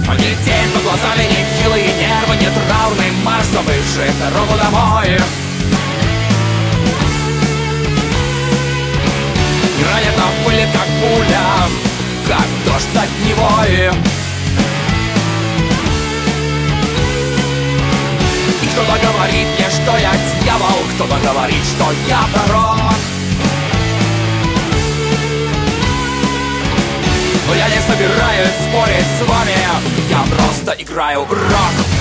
Ни тень под глазами, ни хилые нервы, ни травный марш, забывший дорогу домой. Ранит на пыли, как пуля, как дождь над Невой. И кто-то говорит мне, что я дьявол, кто-то говорит, что я пророк. Но я не собираюсь спорить с вами, я просто играю рок.